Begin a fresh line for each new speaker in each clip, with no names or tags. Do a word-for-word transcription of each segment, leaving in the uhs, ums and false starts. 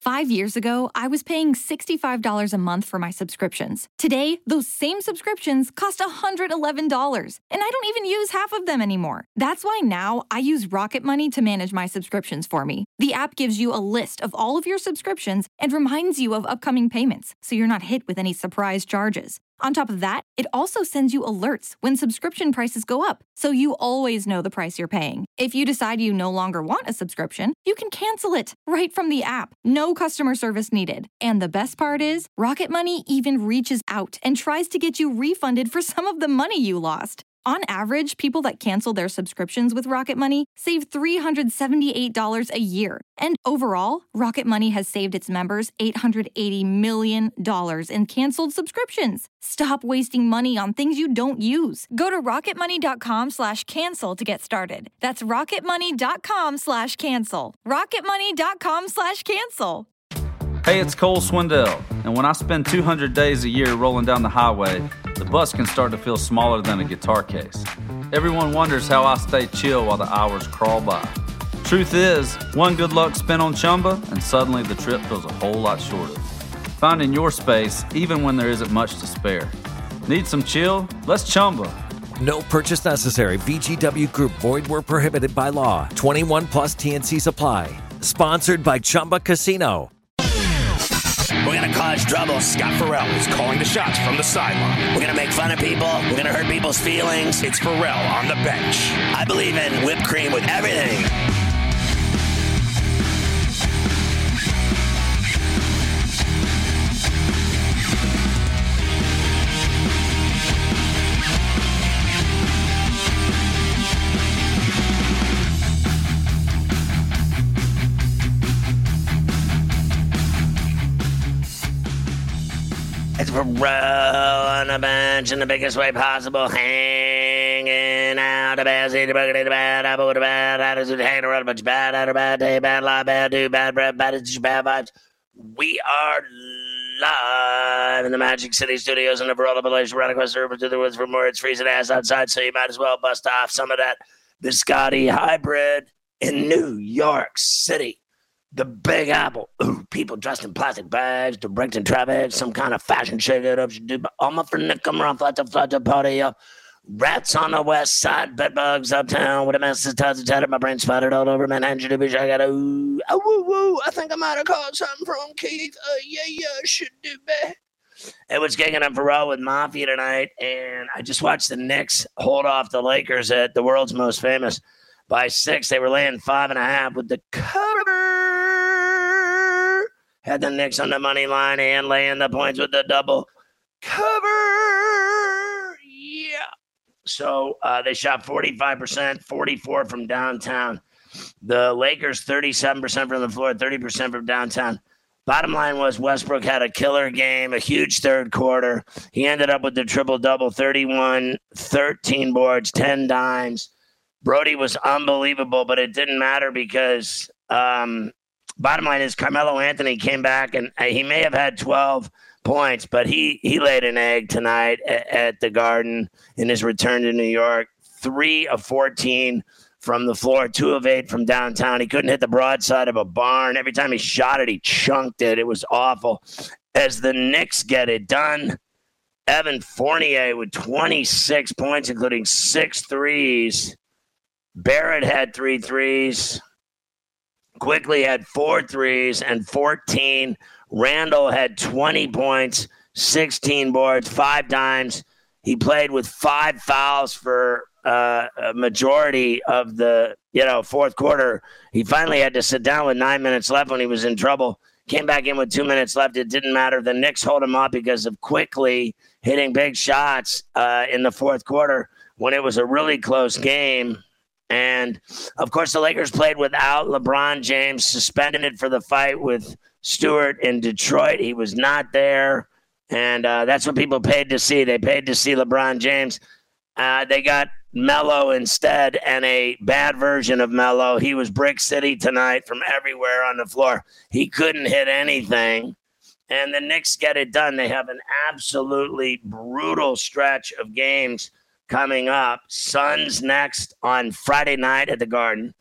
Five years ago, I was paying sixty-five dollars a month for my subscriptions. Today, those same subscriptions cost one hundred eleven dollars, and I don't even use half of them anymore. That's why now I use Rocket Money to manage my subscriptions for me. The app gives you a list of all of your subscriptions and reminds you of upcoming payments, so you're not hit with any surprise charges. On top of that, it also sends you alerts when subscription prices go up, so you always know the price you're paying. If you decide you no longer want a subscription, you can cancel it right from the app. No customer service needed. And the best part is, Rocket Money even reaches out and tries to get you refunded for some of the money you lost. On average, people that cancel their subscriptions with Rocket Money save three hundred seventy-eight dollars a year. And overall, Rocket Money has saved its members eight hundred eighty million dollars in canceled subscriptions. Stop wasting money on things you don't use. Go to rocketmoney.com slash cancel to get started. That's rocketmoney.com slash cancel. rocketmoney.com slash cancel.
Hey, it's Cole Swindell, and when I spend two hundred days a year rolling down the highway, the bus can start to feel smaller than a guitar case. Everyone wonders how I stay chill while the hours crawl by. Truth is, one good luck spin on Chumba, and suddenly the trip feels a whole lot shorter. Finding your space, even when there isn't much to spare. Need some chill? Let's Chumba.
No purchase necessary. V G W Group. Void where prohibited by law. twenty-one plus T N C supply. Sponsored by Chumba Casino.
We're going to cause trouble. Scott Farrell is calling the shots from the sideline. We're going to make fun of people. We're going to hurt people's feelings. It's Farrell on the bench. I believe in whipped cream with everything. It's Farrell on the bench in the biggest way possible, hanging out. The bad seat, the bucket, the bad apple, the bad attitude, hanging around a bunch of bad, had a bad day, bad lie, bad do, bad breath, bad attitude, bad vibes. We are live in the Magic City Studios in the Varela Village, right across the river to the woods from where it's freezing ass outside, so you might as well bust off some of that biscotti hybrid in New York City. The Big Apple. Ooh, people dressed in plastic bags, directing traffic, some kind of fashion shake it up. Should do, but all my friends come around, flat to flat to party up. Rats on the west side, bedbugs uptown with a mess of tons of tattered. My brain spotted all over Manhattan. Should be, I got a ooh, oh, woo, woo. I think I might have called something from Keith. Uh, yeah, yeah, should do bad. It was kicking up Farrell with Mafia tonight, and I just watched the Knicks hold off the Lakers at the world's most famous by six. They were laying five and a half with the cover. Had the Knicks on the money line and laying the points with the double cover. Yeah. So uh, they shot forty-five percent, forty-four from downtown. The Lakers, thirty-seven percent from the floor, thirty percent from downtown. Bottom line was Westbrook had a killer game, a huge third quarter. He ended up with the triple-double, thirty-one, thirteen boards, ten dimes. Brody was unbelievable, but it didn't matter because um, bottom line is Carmelo Anthony came back, and he may have had twelve points, but he, he laid an egg tonight at, at the Garden in his return to New York. three of fourteen from the floor, two of eight from downtown. He couldn't hit the broadside of a barn. Every time he shot it, he chunked it. It was awful. As the Knicks get it done, Evan Fournier with twenty-six points, including six threes. Barrett had three threes. Quickly had four threes and fourteen. Randall had twenty points, sixteen boards, five dimes. He played with five fouls for uh, a majority of the, you know, fourth quarter. He finally had to sit down with nine minutes left when he was in trouble. Came back in with two minutes left. It didn't matter. The Knicks hold him up because of quickly hitting big shots uh, in the fourth quarter when it was a really close game. And, of course, the Lakers played without LeBron James, suspended for the fight with Stewart in Detroit. He was not there, and uh, that's what people paid to see. They paid to see LeBron James. Uh, they got Melo instead, and a bad version of Melo. He was Brick City tonight from everywhere on the floor. He couldn't hit anything, and the Knicks get it done. They have an absolutely brutal stretch of games coming up. Suns next on Friday night at the Garden.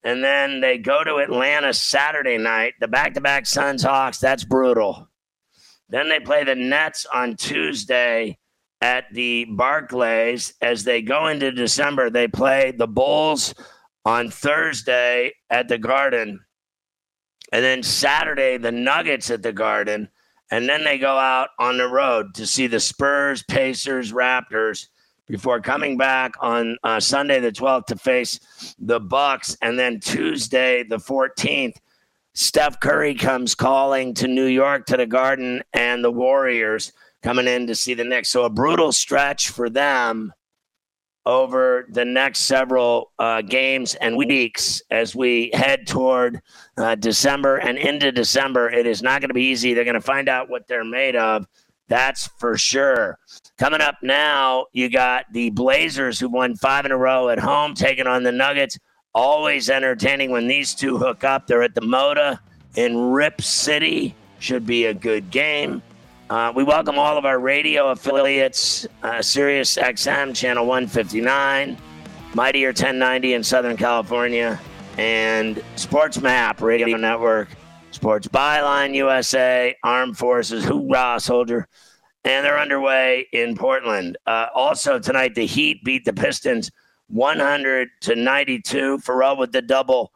And then they go to Atlanta Saturday night. The back-to-back Suns Hawks, that's brutal. Then they play the Nets on Tuesday at the Barclays. As they go into December, they play the Bulls on Thursday at the Garden. And then Saturday, the Nuggets at the Garden. And then they go out on the road to see the Spurs, Pacers, Raptors before coming back on uh, Sunday the twelfth to face the Bucks. And then Tuesday the fourteenth, Steph Curry comes calling to New York to the Garden, and the Warriors coming in to see the Knicks. So a brutal stretch for them over the next several uh, games and weeks as we head toward uh, December and into December. It is not going to be easy. They're going to find out what they're made of. That's for sure. Coming up now, you got the Blazers, who won five in a row at home, taking on the Nuggets. Always entertaining when these two hook up. They're at the Moda in Rip City. Should be a good game. Uh, we welcome all of our radio affiliates, uh, Sirius X M, Channel one fifty-nine, Mightier ten ninety in Southern California, and Sports Map Radio Network, Sports Byline U S A, Armed Forces, hoorah, soldier. And they're underway in Portland. Uh, also tonight, the Heat beat the Pistons one hundred to ninety-two. Pharrell with the double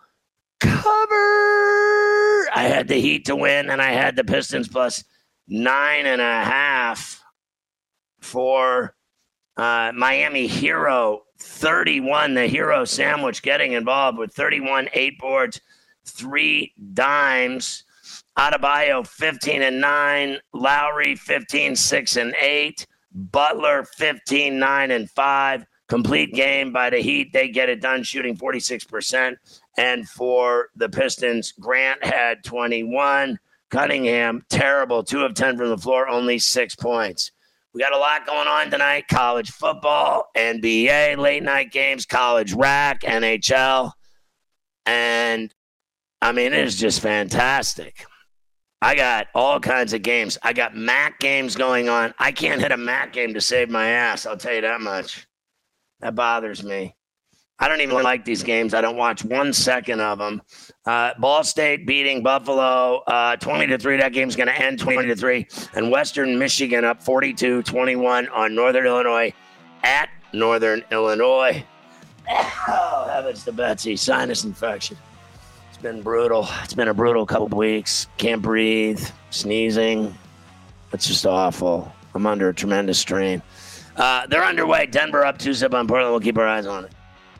cover. I had the Heat to win, and I had the Pistons plus nine and a half for uh, Miami Hero thirty-one. The Hero Sandwich getting involved with thirty-one, eight boards, three dimes. Adebayo fifteen and nine. Lowry fifteen, six and eight. Butler fifteen, nine and five. Complete game by the Heat. They get it done shooting forty-six percent. And for the Pistons, Grant had twenty-one. Cunningham, terrible. two of ten from the floor, only six points. We got a lot going on tonight. College football, N B A, late night games, college rack, N H L. And, I mean, it is just fantastic. I got all kinds of games. I got M A C games going on. I can't hit a M A C game to save my ass. I'll tell you that much. That bothers me. I don't even like these games. I don't watch one second of them. Uh, Ball State beating Buffalo uh, twenty to three. That game's going to end twenty to three. And Western Michigan up forty-two twenty-one on Northern Illinois at Northern Illinois. Oh, heavens to Betsy. Sinus infection. It's been brutal. It's been a brutal couple of weeks. Can't breathe. Sneezing. It's just awful. I'm under a tremendous strain. Uh, they're underway. Denver up two zip on Portland. We'll keep our eyes on it.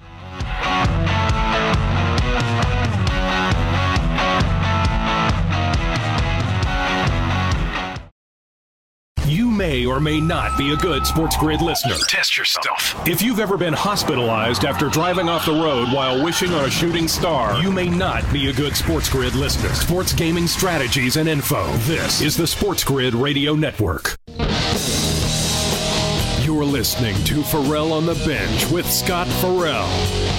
You may or may not be a good Sports Grid listener.
Test yourself.
If you've ever been hospitalized after driving off the road while wishing on a shooting star, you may not be a good Sports Grid listener. Sports gaming strategies and info. This is the Sports Grid Radio Network. You're listening to Pharrell on the Bench with Scott Farrell.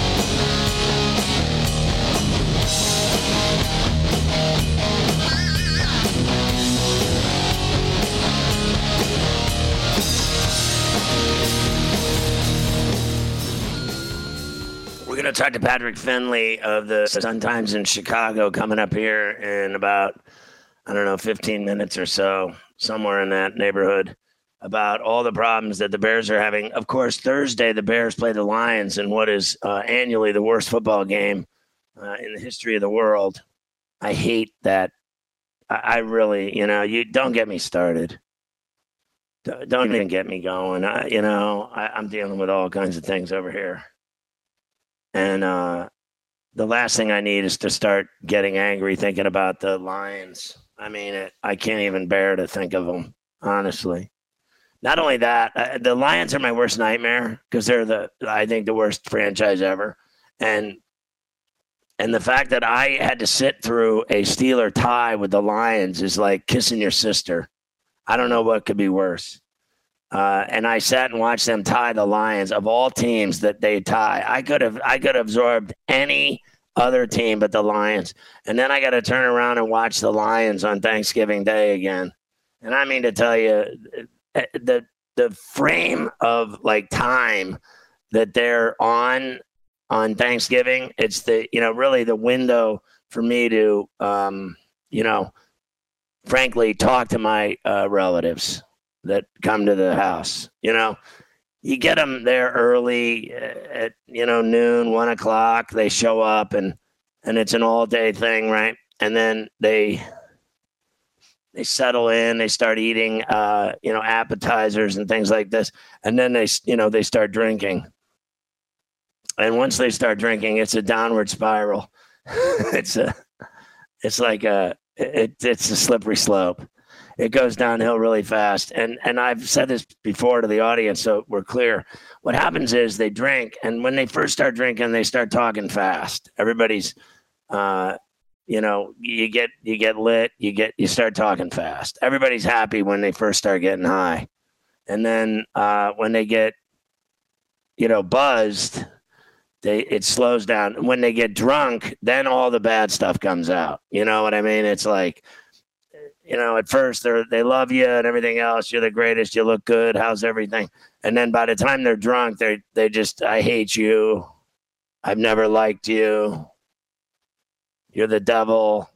We're going to talk to Patrick Finley of the Sun-Times in Chicago coming up here in about, I don't know, fifteen minutes or so, somewhere in that neighborhood, about all the problems that the Bears are having. Of course, Thursday, the Bears play the Lions in what is uh, annually the worst football game uh, in the history of the world. I hate that. I, I really, you know, you don't get me started. Don't even get me going. I, you know, I, I'm dealing with all kinds of things over here. And uh, the last thing I need is to start getting angry thinking about the Lions. I mean, it, I can't even bear to think of them, honestly. Not only that, uh, the Lions are my worst nightmare because they're the, I think, the worst franchise ever. And and the fact that I had to sit through a Steeler tie with the Lions is like kissing your sister. I don't know what could be worse. Uh, and I sat and watched them tie the Lions of all teams that they tie. I could have I could have absorbed any other team but the Lions. And then I got to turn around and watch the Lions on Thanksgiving Day again. And I mean to tell you, the the frame of like time that they're on on Thanksgiving. It's the, you know, really the window for me to, um, you know, frankly, talk to my uh, relatives that come to the house. You know, you get them there early at, you know, noon, one o'clock. They show up and and it's an all day thing, right? And then they they settle in. They start eating, uh, you know, appetizers and things like this, and then they, you know, they start drinking. And once they start drinking, it's a downward spiral. it's a, it's like a, it, it's a slippery slope. It goes downhill really fast. And and I've said this before to the audience, so we're clear. What happens is they drink, and when they first start drinking, they start talking fast. Everybody's, uh, you know, you get you get lit, you get you start talking fast. Everybody's happy when they first start getting high, and then uh, when they get, you know, buzzed. They it slows down. When they get drunk, then all the bad stuff comes out. You know what I mean? It's like, you know, at first they they love you and everything else. You're the greatest. You look good. How's everything? And then by the time they're drunk, they they just, I hate you. I've never liked you. You're the devil.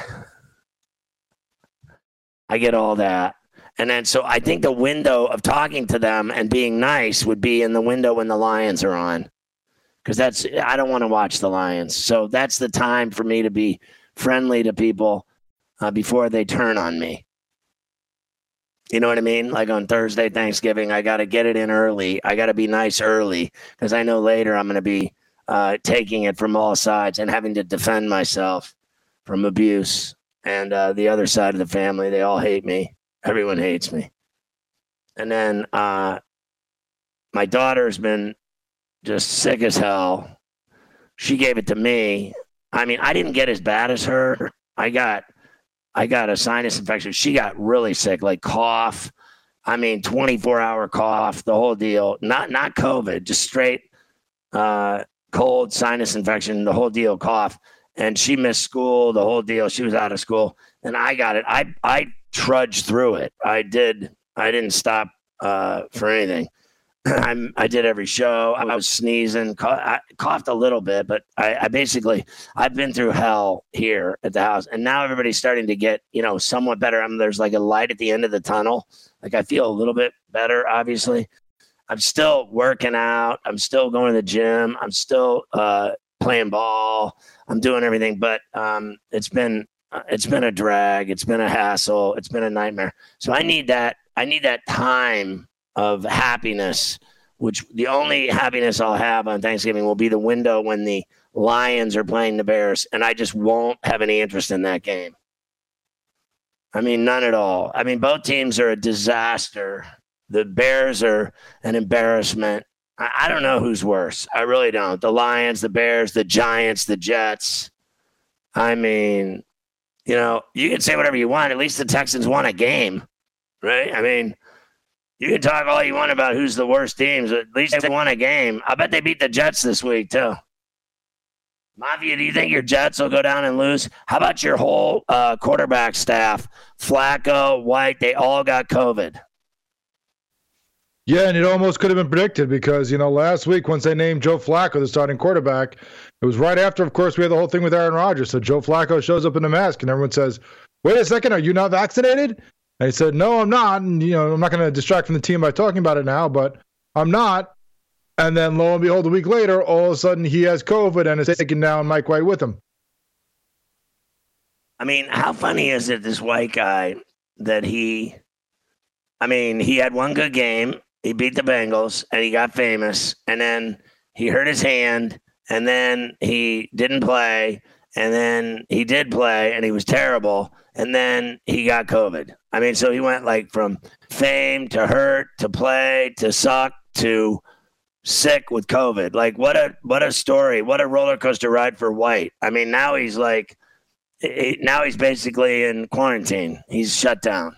I get all that. And then so I think the window of talking to them and being nice would be in the window when the Lions are on. Because that's, I don't want to watch the Lions. So that's the time for me to be friendly to people uh, before they turn on me. You know what I mean? Like on Thursday, Thanksgiving, I got to get it in early. I got to be nice early because I know later I'm going to be uh, taking it from all sides and having to defend myself from abuse. And uh, the other side of the family, they all hate me. Everyone hates me. And then uh, my daughter's been just sick as hell. She gave it to me. I mean, I didn't get as bad as her. I got, I got a sinus infection. She got really sick, like cough. I mean, twenty-four hour cough, the whole deal. Not, not COVID, just straight uh, cold sinus infection, the whole deal, cough. And she missed school, the whole deal. She was out of school, and I got it. I, I trudged through it. I did. I didn't stop uh, for anything. I'm, I did every show. I was sneezing, I coughed a little bit, but I, I basically, I've been through hell here at the house. And now everybody's starting to get, you know, somewhat better. I mean, there's like a light at the end of the tunnel. Like I feel a little bit better, obviously. I'm still working out. I'm still going to the gym. I'm still uh, playing ball. I'm doing everything, but um, it's been, it's been a drag. It's been a hassle. It's been a nightmare. So I need that. I need that time of happiness, which the only happiness I'll have on Thanksgiving will be the window when the Lions are playing the Bears, and I just won't have any interest in that game. I mean, none at all. I mean, both teams are a disaster. The Bears are an embarrassment. I, I don't know who's worse. I really don't. The Lions, the Bears, the Giants, the Jets. I mean, you know, you can say whatever you want. At least the Texans won a game, right? I mean, you can talk all you want about who's the worst teams. At least they won a game. I bet they beat the Jets this week, too. Mafia, do you think your Jets will go down and lose? How about your whole uh, quarterback staff? Flacco, White, they all got COVID.
Yeah, and it almost could have been predicted because, you know, last week once they named Joe Flacco the starting quarterback, it was right after, of course, we had the whole thing with Aaron Rodgers. So Joe Flacco shows up in a mask and everyone says, wait a second, are you not vaccinated? And he said, no, I'm not. And, you know, I'm not going to distract from the team by talking about it now, but I'm not. And then lo and behold, a week later, all of a sudden he has COVID and is taking down Mike White with him.
I mean, how funny is it, this White guy, that he, I mean, he had one good game. He beat the Bengals and he got famous. And then he hurt his hand and then he didn't play. And then he did play and he was terrible. And then he got COVID. I mean, so he went like from fame to hurt to play to suck to sick with COVID. Like what a what a story. What a roller coaster ride for White. I mean, now he's like, he, now he's basically in quarantine. He's shut down.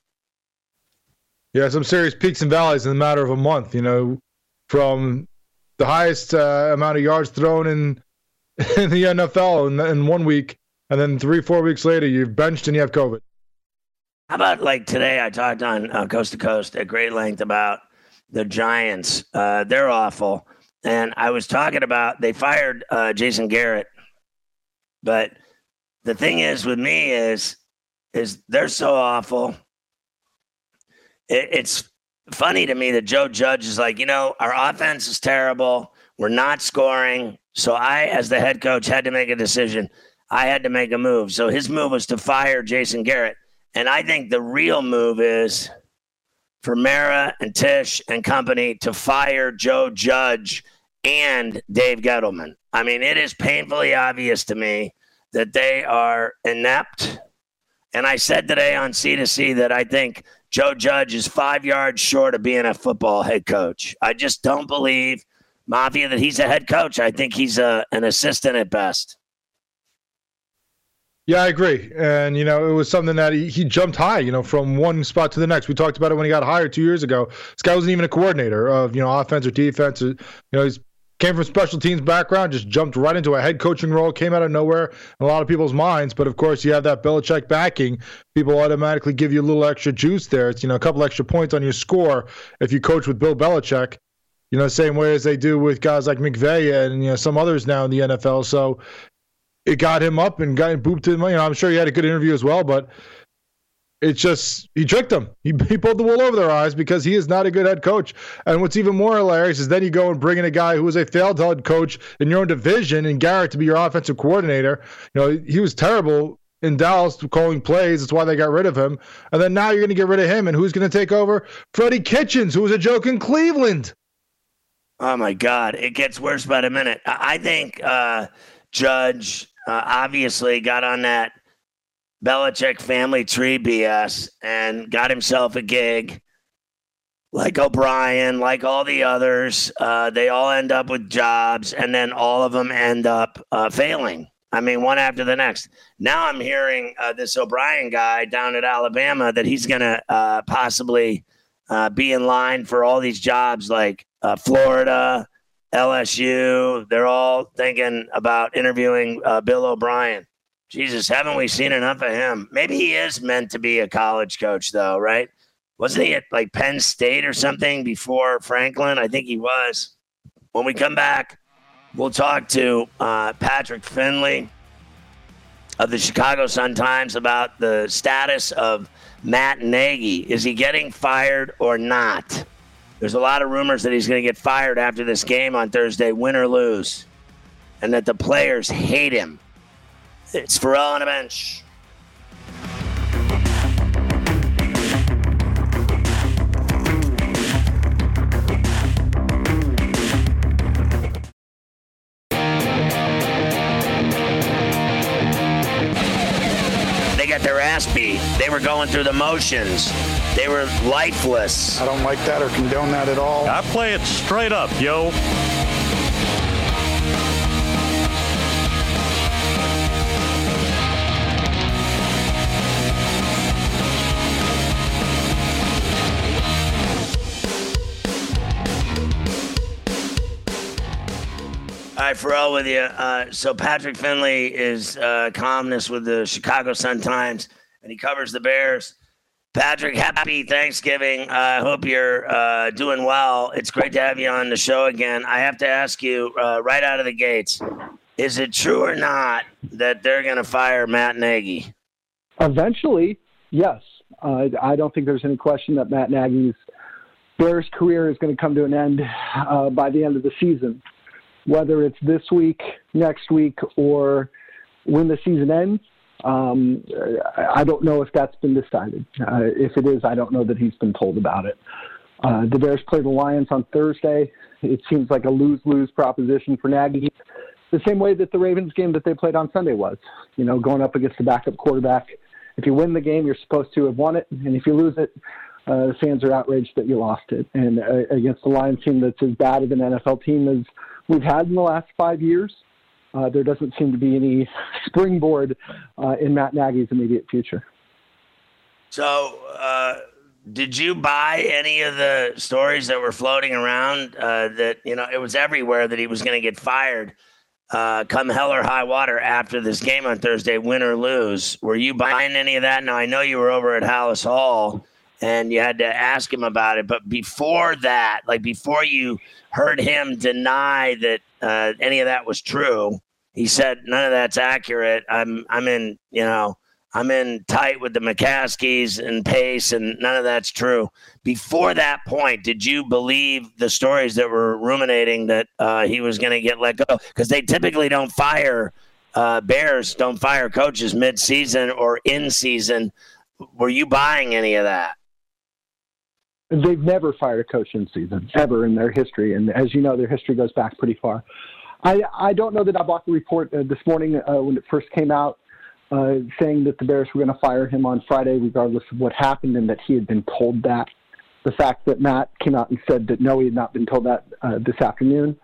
Yeah, some serious peaks and valleys in the matter of a month, you know, from the highest uh, amount of yards thrown in, in the N F L in, in one week. And then three, four weeks later, you've benched and you have COVID.
How about like today I talked on uh, Coast to Coast at great length about the Giants. Uh, they're awful. And I was talking about they fired uh, Jason Garrett. But the thing is with me is, is they're so awful. It, it's funny to me that Joe Judge is like, you know, our offense is terrible. We're not scoring. So I, as the head coach, had to make a decision. I had to make a move. So his move was to fire Jason Garrett. And I think the real move is for Mara and Tisch and company to fire Joe Judge and Dave Gettleman. I mean, it is painfully obvious to me that they are inept. And I said today on C two C that I think Joe Judge is five yards short of being a football head coach. I just don't believe, Mafia, that he's a head coach. I think he's a, an assistant at best.
Yeah, I agree. And, you know, it was something that he, he jumped high, you know, from one spot to the next. We talked about it when he got hired two years ago. This guy wasn't even a coordinator of, you know, offense or defense. You know, he's came from special teams background, just jumped right into a head coaching role, came out of nowhere in a lot of people's minds. But, of course, you have that Belichick backing. People automatically give you a little extra juice there. It's, you know, a couple extra points on your score if you coach with Bill Belichick, you know, the same way as they do with guys like McVay and, you know, some others now in the N F L. So it got him up and got booped him. You know, I'm sure he had a good interview as well, but it's just, he tricked them. He, he pulled the wool over their eyes because he is not a good head coach. And what's even more hilarious is then you go and bring in a guy who was a failed head coach in your own division and Garrett to be your offensive coordinator. You know, he was terrible in Dallas calling plays. That's why they got rid of him. And then now you're going to get rid of him. And who's going to take over? Freddie Kitchens, who was a joke in Cleveland.
Oh, my God. It gets worse by the minute. I think uh, Judge uh, obviously got on that Belichick family tree B S and got himself a gig like O'Brien, like all the others. Uh, they all end up with jobs, and then all of them end up uh, failing. I mean, one after the next. Now I'm hearing uh, this O'Brien guy down at Alabama that he's going to uh, possibly uh, be in line for all these jobs like uh, Florida, L S U. They're all thinking about interviewing uh, Bill O'Brien. Jesus, haven't we seen enough of him? Maybe he is meant to be a college coach, though, right? Wasn't he at like Penn State or something before Franklin? I think he was. When we come back, we'll talk to uh, Patrick Finley of the Chicago Sun-Times about the status of Matt Nagy. Is he getting fired or not? There's a lot of rumors that he's going to get fired after this game on Thursday, win or lose, and that the players hate him. It's Ferrall on the bench. They got their ass beat. They were going through the motions. They were lifeless.
I don't like that or condone that at all.
I play it straight up, yo.
All right, Ferrall with you. Uh, so Patrick Finley is uh, columnist with the Chicago Sun-Times, and he covers the Bears. Patrick, happy Thanksgiving. I uh, hope you're uh, doing well. It's great to have you on the show again. I have to ask you uh, right out of the gates, is it true or not that they're going to fire Matt Nagy?
Eventually, yes. Uh, I don't think there's any question that Matt Nagy's Bears career is going to come to an end uh, by the end of the season. Whether it's this week, next week, or when the season ends, um, I don't know if that's been decided. Uh, if it is, I don't know that he's been told about it. Uh, the Bears play the Lions on Thursday. It seems like a lose-lose proposition for Nagy, the same way that the Ravens game that they played on Sunday was. You know, going up against the backup quarterback. If you win the game, you're supposed to have won it, and if you lose it, uh, the fans are outraged that you lost it. And uh, against the Lions team that's as bad of an N F L team as we've had in the last five years, uh, there doesn't seem to be any springboard uh, in Matt Nagy's immediate future.
So uh, did you buy any of the stories that were floating around uh, that, you know, it was everywhere that he was going to get fired uh, come hell or high water after this game on Thursday, win or lose? Were you buying any of that? Now, I know you were over at Hallis Hall, and you had to ask him about it. But before that, like before you heard him deny that uh, any of that was true, he said none of that's accurate. I'm I'm in, you know, I'm in tight with the McCaskies and Pace, and none of that's true. Before that point, did you believe the stories that were ruminating that uh, he was going to get let go? Because they typically don't fire uh, Bears, don't fire coaches mid-season or in season. Were you buying any of that?
They've never fired a coach in season, ever in their history. And as you know, their history goes back pretty far. I, I don't know that I bought the report uh, this morning uh, when it first came out, uh, saying that the Bears were going to fire him on Friday regardless of what happened, and that he had been told that. The fact that Matt came out and said that no, he had not been told that uh, this afternoon.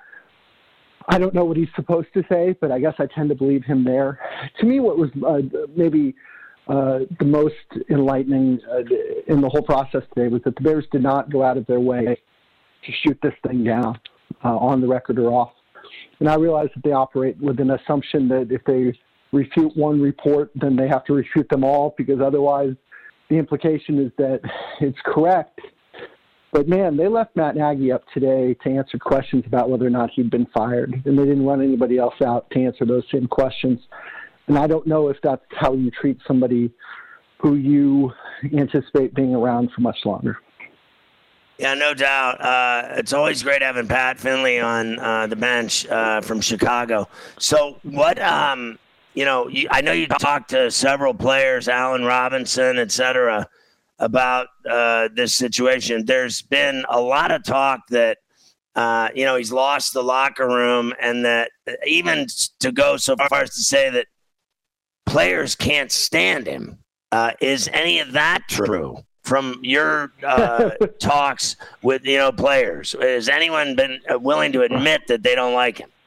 I don't know what he's supposed to say, but I guess I tend to believe him there. To me, what was uh, maybe uh, the most enlightening uh, in the whole process today was that the Bears did not go out of their way to shoot this thing down uh, on the record or off. And I realize that they operate with an assumption that if they refute one report, then they have to refute them all, because otherwise the implication is that it's correct. But, man, they left Matt Nagy up today to answer questions about whether or not he'd been fired, and they didn't run anybody else out to answer those same questions. And I don't know if that's how you treat somebody who you anticipate being around for much longer.
Yeah, no doubt. Uh, it's always great having Pat Finley on uh, the bench uh, from Chicago. So what, um, you know, you, I know you talked to several players, Allen Robinson, et cetera, about uh, this situation. There's been a lot of talk that, uh, you know, he's lost the locker room, and that even to go so far as to say that players can't stand him. Uh, is any of that true? From your uh, talks with, you know, players, has anyone been willing to admit that they don't like him?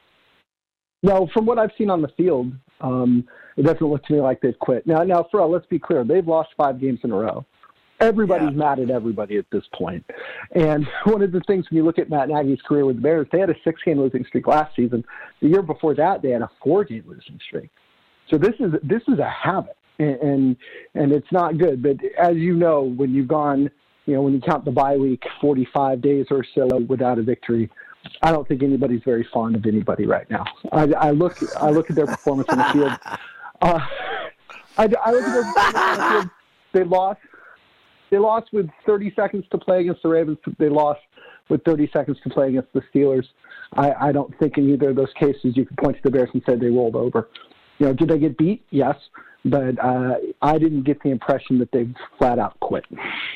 No, from what I've seen on the field, um, it doesn't look to me like they've quit. Now, now, Pharrell, let's be clear. They've lost five games in a row. Everybody's yeah. mad at everybody at this point. And one of the things when you look at Matt Nagy's career with the Bears, they had a six-game losing streak last season. The year before that, they had a four-game losing streak. So this is this is a habit. And, and and it's not good. But as you know, when you've gone, you know, when you count the bye week, forty-five days or so without a victory, I don't think anybody's very fond of anybody right now. I, I look I look at their performance on the field. Uh, I, I look at their performance on the field. They lost. They lost with thirty seconds to play against the Ravens. They lost with thirty seconds to play against the Steelers. I, I don't think in either of those cases you could point to the Bears and say they rolled over. You know, did they get beat? Yes. But uh, I didn't get the impression that they flat out quit.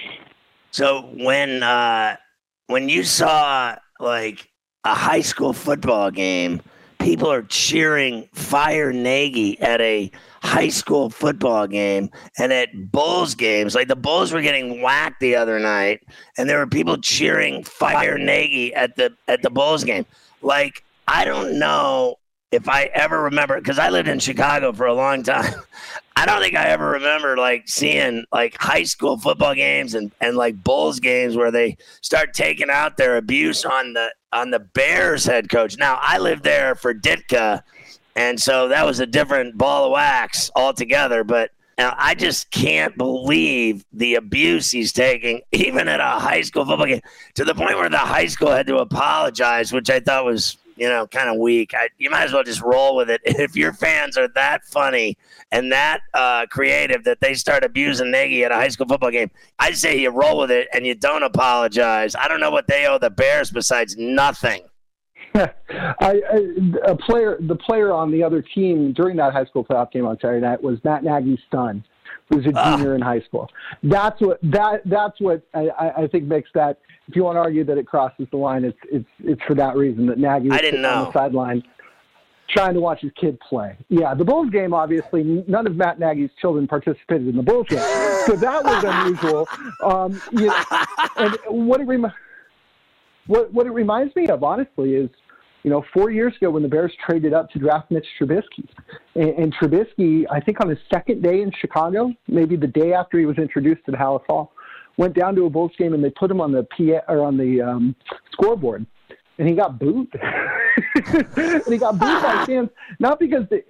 So when uh, when you saw like a high school football game, people are cheering "Fire Nagy" at a high school football game, and at Bulls games, like the Bulls were getting whacked the other night, and there were people cheering "Fire Nagy" at the at the Bulls game. Like, I don't know if I ever remember, because I lived in Chicago for a long time. I don't think I ever remember like seeing like high school football games and, and like Bulls games where they start taking out their abuse on the on the Bears head coach. Now, I lived there for Ditka, and so that was a different ball of wax altogether. But now I just can't believe the abuse he's taking, even at a high school football game, to the point where the high school had to apologize, which I thought was, you know, kind of weak. I, you might as well just roll with it. If your fans are that funny and that uh, creative that they start abusing Nagy at a high school football game, I say you roll with it and you don't apologize. I don't know what they owe the Bears besides nothing.
I, I, a player, the player on the other team during that high school playoff game on Saturday night was Matt Nagy's son, who's a junior uh, in high school. That's what that that's what I, I think makes that. If you want to argue that it crosses the line, it's it's it's for that reason that Nagy was sitting on the sideline trying to watch his kid play. Yeah, the Bulls game, obviously, none of Matt Nagy's children participated in the Bulls game, so that was unusual. Um, you know, and what it rem- what what it reminds me of, honestly, is, you know, four years ago when the Bears traded up to draft Mitch Trubisky, and, and Trubisky, I think on his second day in Chicago, maybe the day after he was introduced to Halas Hall, went down to a Bulls game and they put him on the P A, or on the um, scoreboard, and he got booed. And he got booed by fans, not because they,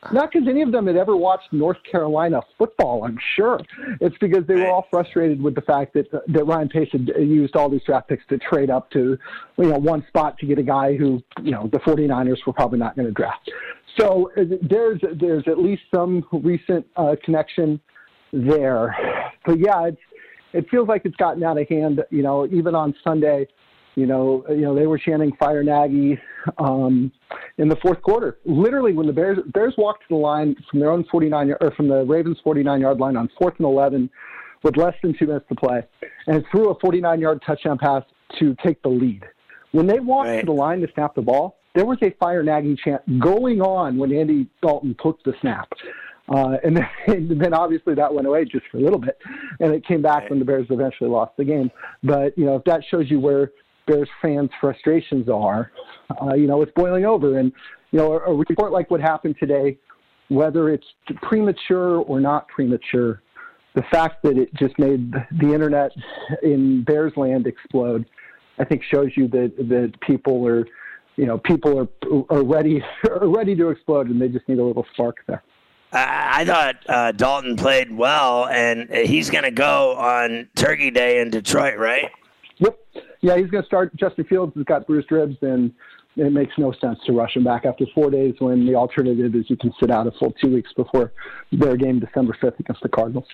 Not because any of them had ever watched North Carolina football, I'm sure. It's because they were all frustrated with the fact that that Ryan Pace had used all these draft picks to trade up to, you know, one spot to get a guy who, you know, the 49ers were probably not going to draft. So there's there's at least some recent uh, connection there. But yeah, it's, it feels like it's gotten out of hand. You know, even on Sunday, you know, you know they were chanting "Fire Nagy" um, in the fourth quarter. Literally, when the Bears Bears walked to the line from their own forty-nine or from the Ravens' forty-nine-yard line on fourth and eleven, with less than two minutes to play, and threw a forty-nine-yard touchdown pass to take the lead. When they walked right to the line to snap the ball, there was a "Fire Nagy" chant going on when Andy Dalton took the snap. Uh, and, then, and then obviously that went away just for a little bit, and it came back right when the Bears eventually lost the game. But, you know, if that shows you where Bears fans' frustrations are, uh, you know, it's boiling over. And, you know, a, a report like what happened today, whether it's premature or not premature, the fact that it just made the internet in Bears land explode, I think shows you that, that people are, you know, people are, are ready, are ready to explode, and they just need a little spark there.
I thought uh, Dalton played well, and he's going to go on Turkey Day in Detroit, right?
Yep. Yeah, he's going to start. Justin Fields has got bruised ribs, and it makes no sense to rush him back after four days when the alternative is you can sit out a full two weeks before their game December fifth against the Cardinals.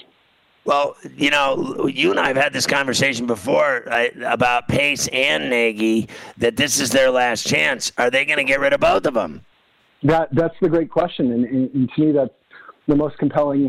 Well, you know, you and I have had this conversation before right, about Pace and Nagy, that this is their last chance. Are they going to get rid of both of them?
That That's the great question, and, and, and to me that's the most compelling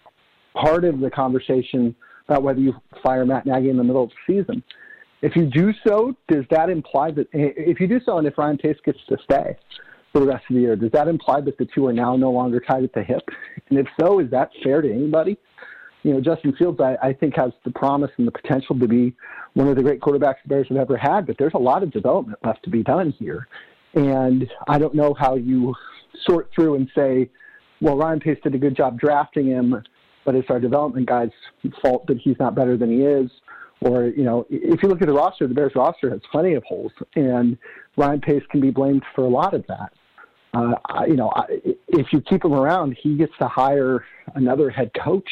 part of the conversation about whether you fire Matt Nagy in the middle of the season. If you do so, does that imply that – if you do so and if Ryan Pace gets to stay for the rest of the year, does that imply that the two are now no longer tied at the hip? And if so, is that fair to anybody? You know, Justin Fields, I, I think, has the promise and the potential to be one of the great quarterbacks the Bears have ever had, but there's a lot of development left to be done here. And I don't know how you sort through and say, well, Ryan Pace did a good job drafting him, but it's our development guy's fault that he's not better than he is. Or, you know, if you look at the roster, the Bears roster has plenty of holes, and Ryan Pace can be blamed for a lot of that. Uh, I, you know, I, if you keep him around, he gets to hire another head coach.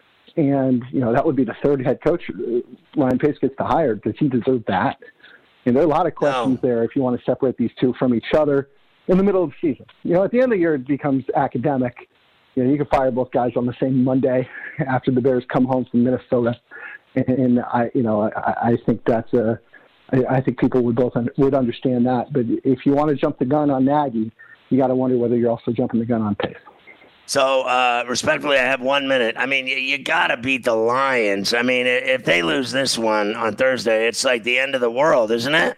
And, you know, that would be the third head coach Ryan Pace gets to hire. Does he deserve that? And there are a lot of questions no. there if you want to separate these two from each other in the middle of the season. You know, at the end of the year, it becomes academic. You know, you can fire both guys on the same Monday after the Bears come home from Minnesota. And, and I, you know, I, I think that's a, I, I think people would both un, would understand that. But if you want to jump the gun on Nagy, you got to wonder whether you're also jumping the gun on Pace.
So, uh, respectfully, I have one minute. I mean, you, you got to beat the Lions. I mean, if they lose this one on Thursday, it's like the end of the world, isn't it?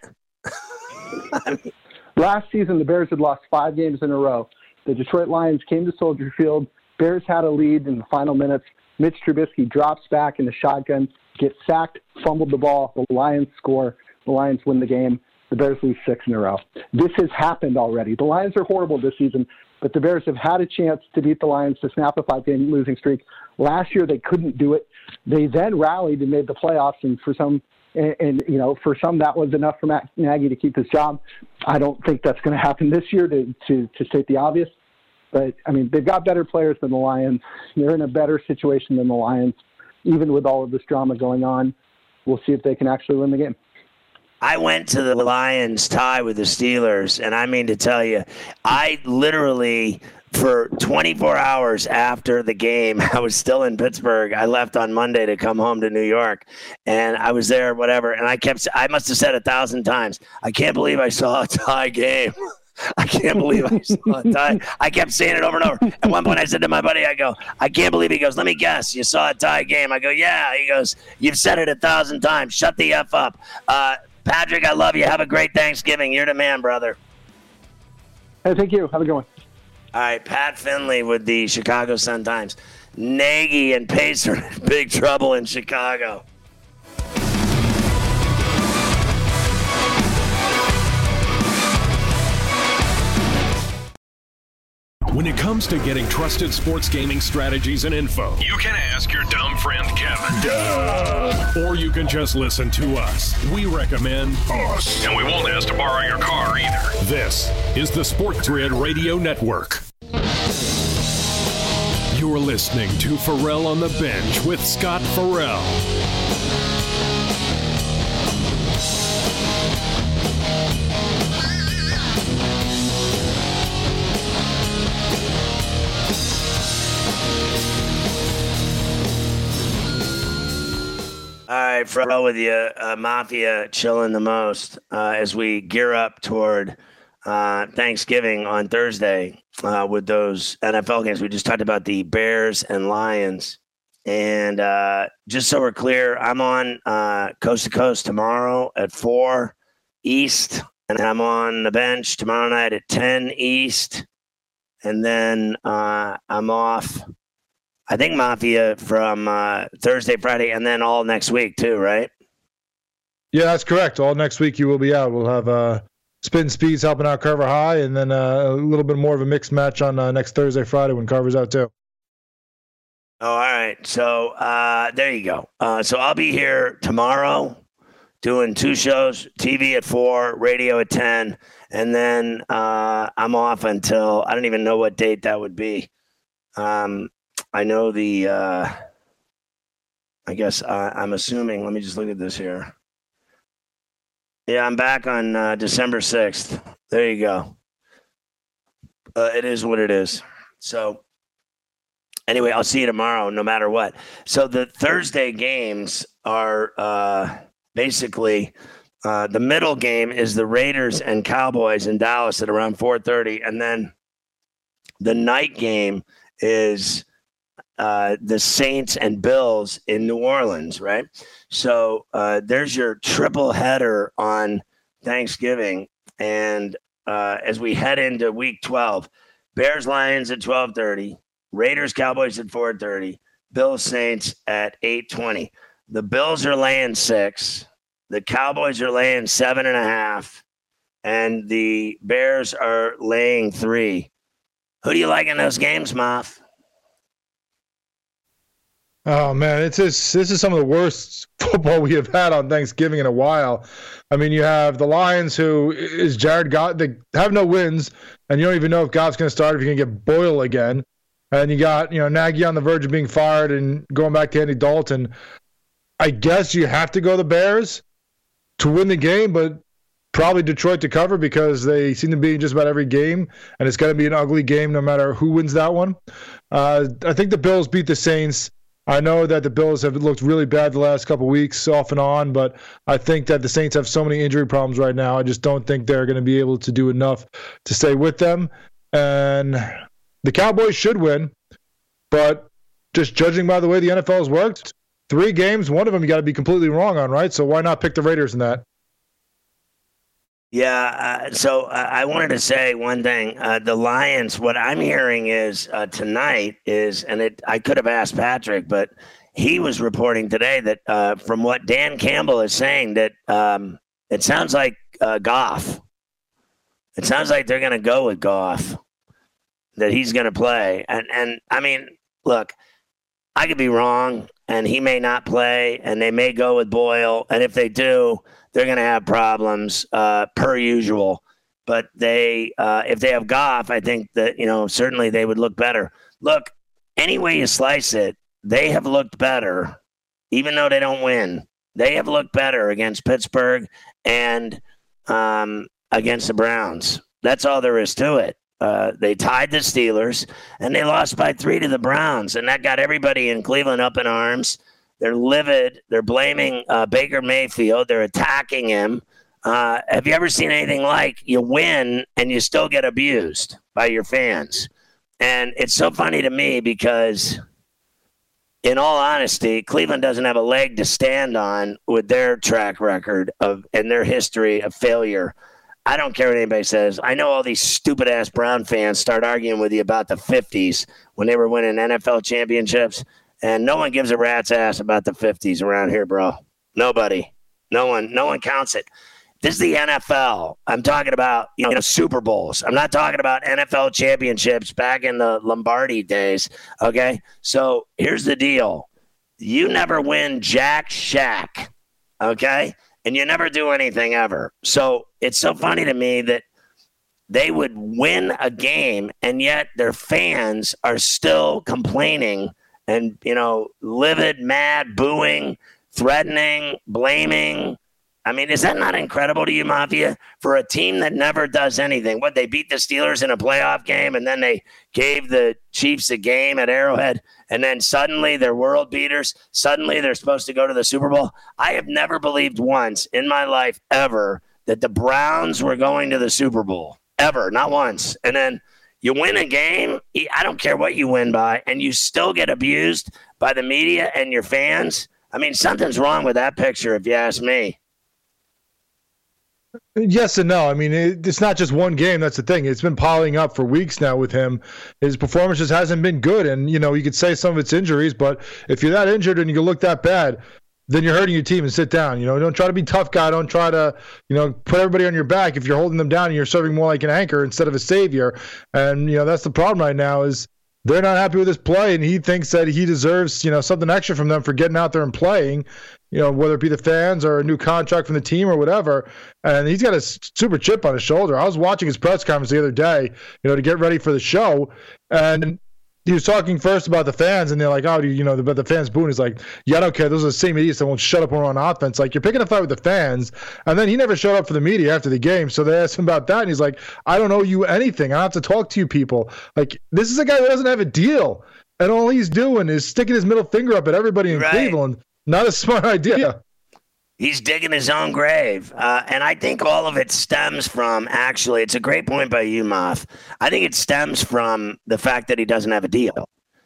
Last season, the Bears had lost five games in a row. The Detroit Lions came to Soldier Field. Bears had a lead in the final minutes. Mitch Trubisky drops back in the shotgun, gets sacked, fumbled the ball. The Lions score. The Lions win the game. The Bears lose six in a row. This has happened already. The Lions are horrible this season, but the Bears have had a chance to beat the Lions to snap a five-game losing streak. Last year, they couldn't do it. They then rallied and made the playoffs, and for some, and, and you know, for some that was enough for Matt Nagy to keep his job. I don't think that's going to happen this year, to, to to state the obvious. But I mean, they've got better players than the Lions. They're in a better situation than the Lions, even with all of this drama going on. We'll see if they can actually win the game.
I went to the Lions tie with the Steelers, and I mean to tell you, I literally, for twenty-four hours after the game, I was still in Pittsburgh. I left on Monday to come home to New York, and I was there, whatever, and I kept, I must have said a thousand times, I can't believe I saw a tie game. I can't believe I saw a tie. I kept saying it over and over. At one point, I said to my buddy, I go, I can't believe. He goes, let me guess, you saw a tie game. I go, yeah. He goes, you've said it a thousand times. Shut the F up. Uh, Patrick, I love you. Have a great Thanksgiving. You're the man, brother.
Hey, thank you. Have a good one.
All right, Pat Finley with the Chicago Sun-Times. Nagy and Pace are in big trouble in Chicago.
When it comes to getting trusted sports gaming strategies and info,
you can ask your dumb friend Kevin.
Duh. Or you can just listen to us. We recommend us.
And we won't ask to borrow your car either.
This is the Sports Grid Radio Network. You're listening to Ferrall on the Bench with Scott Ferrall.
All right, Ferrall with you. Uh, Mafia chilling the most uh, as we gear up toward uh, Thanksgiving on Thursday uh, with those N F L games. We just talked about the Bears and Lions. And uh, just so we're clear, I'm on uh, Coast to Coast tomorrow at four East. And then I'm on the bench tomorrow night at ten East. And then uh, I'm off, I think, Mafia from uh, Thursday, Friday, and then all next week too, right?
Yeah, that's correct. All next week you will be out. We'll have uh, Spin Speeds helping out Carver High, and then uh, a little bit more of a mixed match on uh, next Thursday, Friday when Carver's out too.
Oh, all right. So uh, there you go. Uh, so I'll be here tomorrow doing two shows, T V at four, radio at ten, and then uh, I'm off until I don't even know what date that would be. Um, I know the, uh, I guess uh, I'm assuming, let me just look at this here. Yeah, I'm back on uh, December sixth. There you go. Uh, it is what it is. So anyway, I'll see you tomorrow no matter what. So the Thursday games are uh, basically uh, the middle game is the Raiders and Cowboys in Dallas at around four thirty. And then the night game is Uh, the Saints and Bills in New Orleans, right? So uh, there's your triple header on Thanksgiving. And uh, as we head into week twelve, Bears, Lions at twelve thirty, Raiders, Cowboys at four thirty, Bills, Saints at eight twenty. The Bills are laying six. The Cowboys are laying seven and a half. And the Bears are laying three. Who do you like in those games, Moff?
Oh man, it's just, this is some of the worst football we have had on Thanksgiving in a while. I mean, you have the Lions, who is Jared Goff. They have no wins, and you don't even know if Goff's going to start, if you can get Boyle again. And you got, you know, Nagy on the verge of being fired and going back to Andy Dalton. I guess you have to go the Bears to win the game, but probably Detroit to cover because they seem to be in just about every game, and it's going to be an ugly game no matter who wins that one. Uh, I think the Bills beat the Saints. I know that the Bills have looked really bad the last couple of weeks off and on, but I think that the Saints have so many injury problems right now. I just don't think they're going to be able to do enough to stay with them. And the Cowboys should win, but just judging by the way the N F L has worked, three games, one of them you got to be completely wrong on, right? So why not pick the Raiders in that?
Yeah, uh, so uh, I wanted to say one thing. Uh, the Lions, what I'm hearing is uh, tonight is, and it, I could have asked Patrick, but he was reporting today that uh, from what Dan Campbell is saying, that um, it sounds like uh, Goff. It sounds like they're going to go with Goff, that he's going to play. And, and I mean, look, I could be wrong, and he may not play, and they may go with Boyle. And if they do, they're going to have problems uh, per usual. But they, uh, if they have Goff, I think that, you know, certainly they would look better. Look, any way you slice it, they have looked better, even though they don't win. They have looked better against Pittsburgh and um, against the Browns. That's all there is to it. Uh, they tied the Steelers, and they lost by three to the Browns, and that got everybody in Cleveland up in arms. They're livid. They're blaming uh, Baker Mayfield. They're attacking him. Uh, have you ever seen anything like you win and you still get abused by your fans? And it's so funny to me because, in all honesty, Cleveland doesn't have a leg to stand on with their track record of and their history of failure. I don't care what anybody says. I know all these stupid-ass Brown fans start arguing with you about the fifties when they were winning N F L championships. And no one gives a rat's ass about the fifties around here, bro. Nobody. No one. No one counts it. This is the N F L. I'm talking about, you know, Super Bowls. I'm not talking about N F L championships back in the Lombardi days, okay? So here's the deal. You never win jack shack, okay? And you never do anything ever. So it's so funny to me that they would win a game, and yet their fans are still complaining and, you know, livid, mad, booing, threatening, blaming. I mean, is that not incredible to you, Mafia? For a team that never does anything. What, they beat the Steelers in a playoff game, and then they gave the Chiefs a game at Arrowhead, and then suddenly they're world beaters. Suddenly they're supposed to go to the Super Bowl. I have never believed once in my life ever that the Browns were going to the Super Bowl. Ever, not once. And then you win a game, I don't care what you win by, and you still get abused by the media and your fans. I mean, something's wrong with that picture, if you ask me.
Yes and no. I mean, it, it's not just one game. That's the thing. It's been piling up for weeks now with him. His performance just hasn't been good. And, you know, you could say some of it's injuries, but if you're that injured and you look that bad, then you're hurting your team, and sit down. You know, don't try to be tough guy. Don't try to, you know, put everybody on your back. If you're holding them down and you're serving more like an anchor instead of a savior. And, you know, that's the problem right now is they're not happy with his play, and he thinks that he deserves, you know, something extra from them for getting out there and playing, you know, whether it be the fans or a new contract from the team or whatever. And he's got a super chip on his shoulder. I was watching his press conference the other day, you know, to get ready for the show, and he was talking first about the fans, and they're like, oh, you know, but the fans booing. He's like, yeah, I don't care. Those are the same idiots that won't shut up when we're on offense. Like, you're picking a fight with the fans. And then he never showed up for the media after the game. So they asked him about that, and he's like, I don't owe you anything. I don't have to talk to you people. Like, this is a guy who doesn't have a deal. And all he's doing is sticking his middle finger up at everybody in
right.
Cleveland. Not a smart idea.
He's digging his own grave. Uh, and I think all of it stems from, actually, it's a great point by you, Moff. I think it stems from the fact that he doesn't have a deal.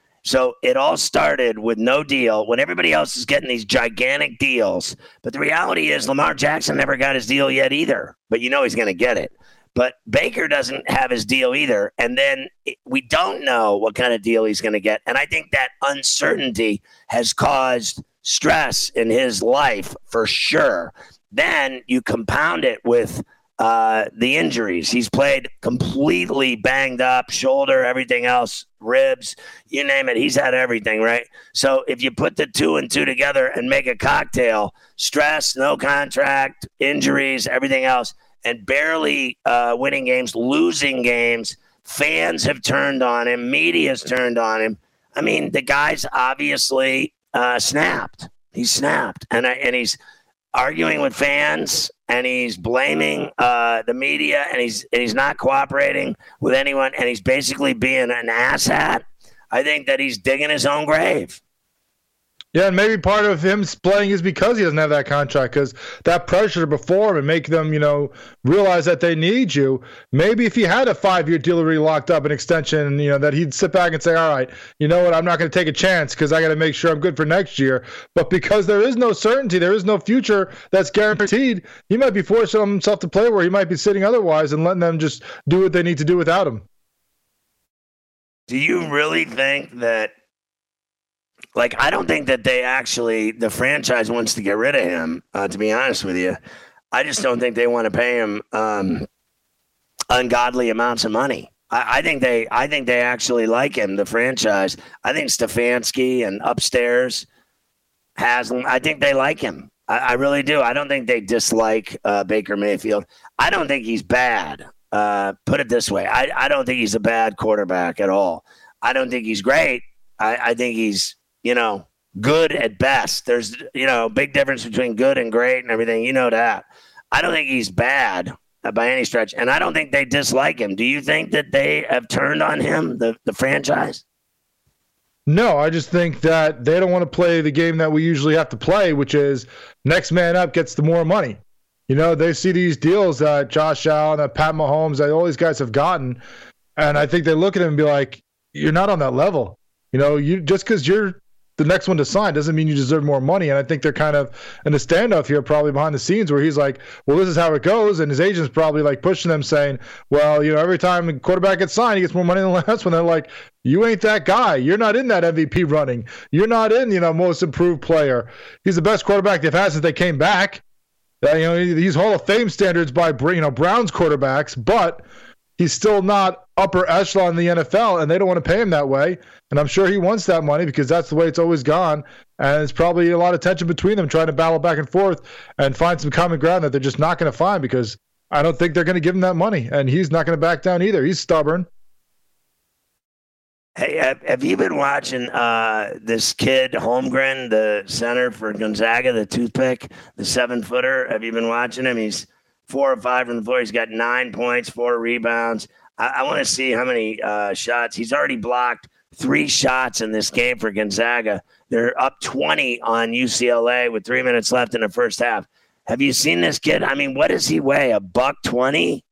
So it all started with no deal when everybody else is getting these gigantic deals. But the reality is Lamar Jackson never got his deal yet either. But you know he's going to get it. But Baker doesn't have his deal either. And then it, we don't know what kind of deal he's going to get. And I think that uncertainty has caused stress in his life for sure. Then you compound it with uh, the injuries. He's played completely banged up, shoulder, everything else, ribs, you name it. He's had everything, right? So if you put the two and two together and make a cocktail, stress, no contract, injuries, everything else, and barely uh, winning games, losing games, fans have turned on him, media's turned on him. I mean, the guy's obviously Uh, snapped. He snapped, and I, and he's arguing with fans, and he's blaming uh, the media, and he's and he's not cooperating with anyone, and he's basically being an asshat. I think that he's digging his own grave.
Yeah, and maybe part of him playing is because he doesn't have that contract, because that pressure to perform and make them, you know, realize that they need you. Maybe if he had a five-year deal already locked up, an extension, you know, that he'd sit back and say, all right, you know what, I'm not going to take a chance because I got to make sure I'm good for next year. But because there is no certainty, there is no future that's guaranteed, he might be forcing himself to play where he might be sitting otherwise and letting them just do what they need to do without him.
Do you really think that, like, I don't think that they actually, the franchise wants to get rid of him, uh, to be honest with you. I just don't think they want to pay him um, ungodly amounts of money. I, I think they I think they actually like him, the franchise. I think Stefanski and upstairs, Haslam, I think they like him. I, I really do. I don't think they dislike uh, Baker Mayfield. I don't think he's bad. Uh, put it this way. I, I don't think he's a bad quarterback at all. I don't think he's great. I, I think he's, you know, good at best. There's, you know, big difference between good and great and everything. You know that. I don't think he's bad by any stretch, and I don't think they dislike him. Do you think that they have turned on him, the, the franchise?
No, I just think that they don't want to play the game that we usually have to play, which is next man up gets the more money. You know, they see these deals that Josh Allen, that Pat Mahomes, that all these guys have gotten, and I think they look at him and be like, you're not on that level. You know, you just because you're the next one to sign doesn't mean you deserve more money. And I think they're kind of in a standoff here, probably behind the scenes, where he's like, well, this is how it goes. And his agent's probably like pushing them, saying, well, you know, every time a quarterback gets signed, he gets more money than the last one. They're like, you ain't that guy. You're not in that M V P running. You're not in, you know, most improved player. He's the best quarterback they've had since they came back. Uh, you know, he's Hall of Fame standards by, you know, Browns quarterbacks, but he's still not upper echelon in the N F L, and they don't want to pay him that way. And I'm sure he wants that money because that's the way it's always gone. And it's probably a lot of tension between them trying to battle back and forth and find some common ground that they're just not going to find, because I don't think they're going to give him that money, and he's not going to back down either. He's stubborn.
Hey, have, have you been watching uh, this kid, Holmgren, the center for Gonzaga, the toothpick, the seven-footer? Have you been watching him? He's four or five from the floor. He's got nine points, four rebounds. I, I want to see how many uh, shots. He's already blocked three shots in this game for Gonzaga. They're up twenty on U C L A with three minutes left in the first half. Have you seen this kid? I mean, what does he weigh? A buck twenty?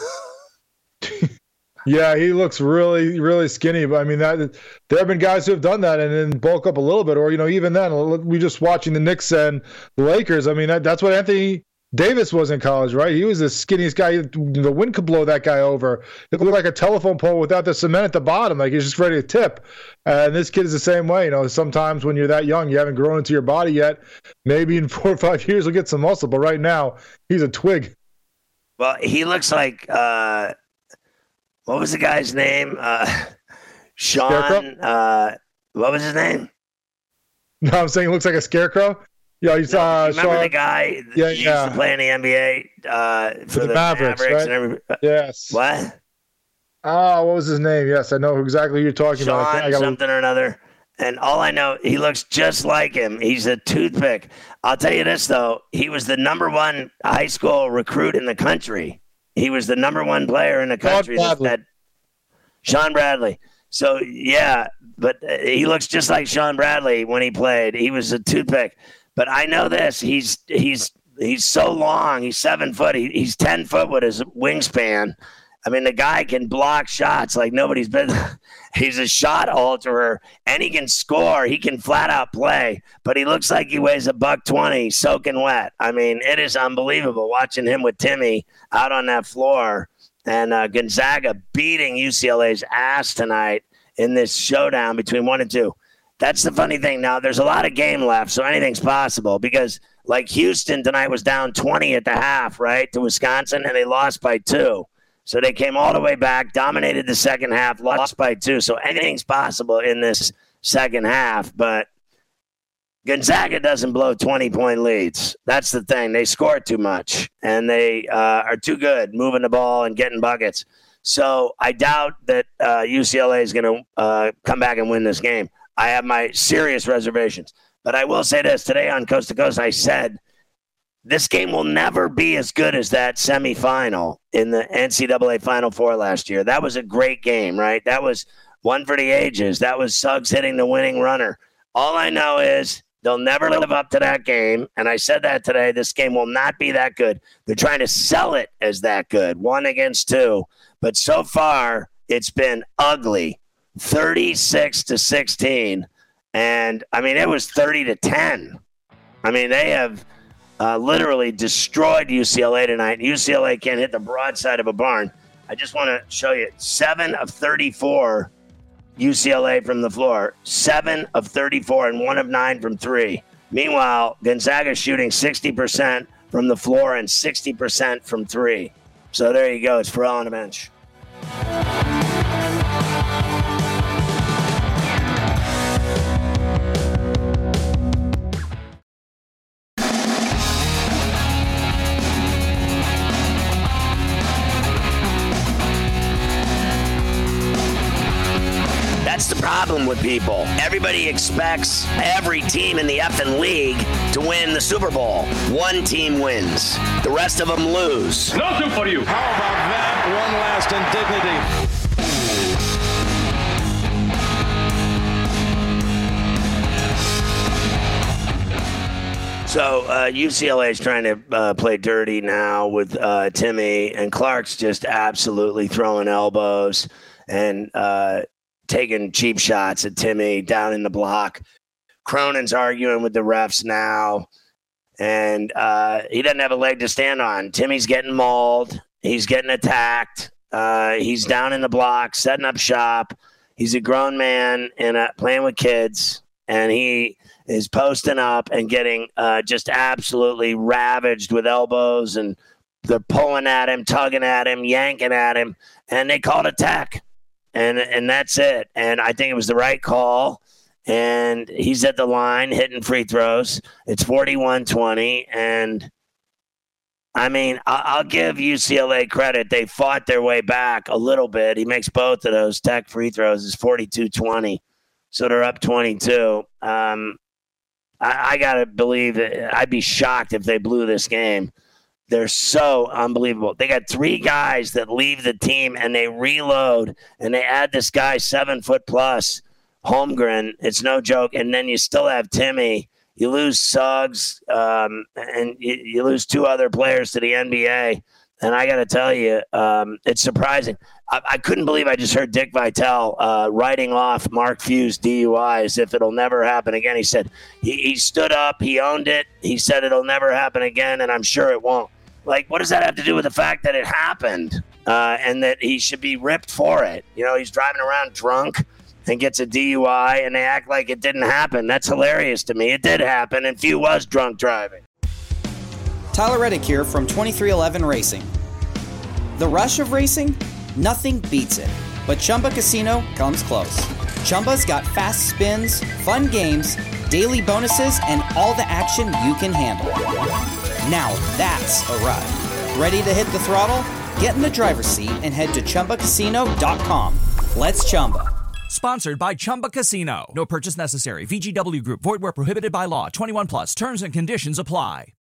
Yeah, he looks really, really skinny. But I mean, that there have been guys who have done that and then bulk up a little bit, or you know, even then, we just watching the Knicks and the Lakers. I mean, that, that's what Anthony Davis was in college, right? He was the skinniest guy. The wind could blow that guy over. It looked like a telephone pole without the cement at the bottom, like he's just ready to tip. And this kid is the same way. You know, sometimes when you're that young, you haven't grown into your body yet. Maybe in four or five years you'll get some muscle, but right now he's a twig.
Well, he looks like. Uh... What was the guy's name? Uh, Sean. Uh, what was his name?
No, I'm saying he looks like a scarecrow. Yeah, he's. No, uh,
remember
Sean,
the guy that
yeah,
used
yeah.
to play in the N B A uh, for, for the, the Mavericks, Mavericks
right?
and every,
Yes.
What?
Oh, what was his name? Yes, I know exactly who you're talking
Sean
about. I got
something or another. And all I know, he looks just like him. He's a toothpick. I'll tell you this, though. He was the number one high school recruit in the country. He was the number one player in the country.
Sean
that,
Bradley.
that Sean Bradley. So, yeah, but he looks just like Sean Bradley when he played. He was a toothpick. But I know this. He's he's he's so long. He's seven foot. He, he's ten foot with his wingspan. I mean, the guy can block shots like nobody's been. He's a shot alterer, and he can score. He can flat out play, but he looks like he weighs a buck twenty, soaking wet. I mean, it is unbelievable watching him with Timmy out on that floor, and uh, Gonzaga beating U C L A's ass tonight in this showdown between one and two. That's the funny thing. Now, there's a lot of game left, so anything's possible because, like, Houston tonight was down twenty at the half, right, to Wisconsin, and they lost by two. So they came all the way back, dominated the second half, lost by two. So anything's possible in this second half. But Gonzaga doesn't blow twenty-point leads. That's the thing. They score too much, and they uh, are too good moving the ball and getting buckets. So I doubt that uh, U C L A is going to uh, come back and win this game. I have my serious reservations. But I will say this. Today on Coast to Coast, I said, this game will never be as good as that semifinal in the N C double A Final Four last year. That was a great game, right? That was one for the ages. That was Suggs hitting the winning runner. All I know is they'll never live up to that game, and I said that today. This game will not be that good. They're trying to sell it as that good, one against two. But so far, it's been ugly, thirty-six to sixteen. And, I mean, it was thirty to ten. I mean, they have – Uh, literally destroyed U C L A tonight. U C L A can't hit the broadside of a barn. I just want to show you seven of thirty-four U C L A from the floor, seven of thirty-four and one of nine from three. Meanwhile, Gonzaga shooting sixty percent from the floor and sixty percent from three. So there you go. It's Ferrall on the bench. That's the problem with people. Everybody expects every team in the effing league to win the Super Bowl. One team wins. The rest of them lose.
Nothing for you.
How about that? One last indignity.
So uh, U C L A is trying to uh, play dirty now with uh, Timmy, and Clark's just absolutely throwing elbows and uh, taking cheap shots at Timmy down in the block. Cronin's arguing with the refs now, and uh, he doesn't have a leg to stand on. Timmy's getting mauled. He's getting attacked. Uh, he's down in the block, setting up shop. He's a grown man and uh, playing with kids, and he is posting up and getting uh, just absolutely ravaged with elbows, and they're pulling at him, tugging at him, yanking at him, and they called a tech. And and that's it. And I think it was the right call. And he's at the line hitting free throws. It's forty-one twenty. And I mean, I'll give U C L A credit. They fought their way back a little bit. He makes both of those tech free throws. It's forty-two twenty. So they're up twenty-two. Um, I, I got to believe that I'd be shocked if they blew this game. They're so unbelievable. They got three guys that leave the team and they reload and they add this guy seven foot plus, Holmgren. It's no joke. And then you still have Timmy. You lose Suggs, um, and you, you lose two other players to the N B A. And I got to tell you, um, it's surprising. I, I couldn't believe I just heard Dick Vitale uh, writing off Mark Few's D U I as if it'll never happen again. He said he, he stood up, he owned it. He said it'll never happen again, and I'm sure it won't. Like, what does that have to do with the fact that it happened uh, and that he should be ripped for it? You know, he's driving around drunk and gets a D U I, and they act like it didn't happen. That's hilarious to me. It did happen, and Few was drunk driving.
Tyler Reddick here from twenty-three eleven Racing. The rush of racing? Nothing beats it. But Chumba Casino comes close. Chumba's got fast spins, fun games, daily bonuses, and all the action you can handle. Now that's a ride. Ready to hit the throttle? Get in the driver's seat and head to Chumba Casino dot com. Let's Chumba.
Sponsored by Chumba Casino. No purchase necessary. V G W Group. Void where prohibited by law. twenty-one plus. Terms and conditions apply.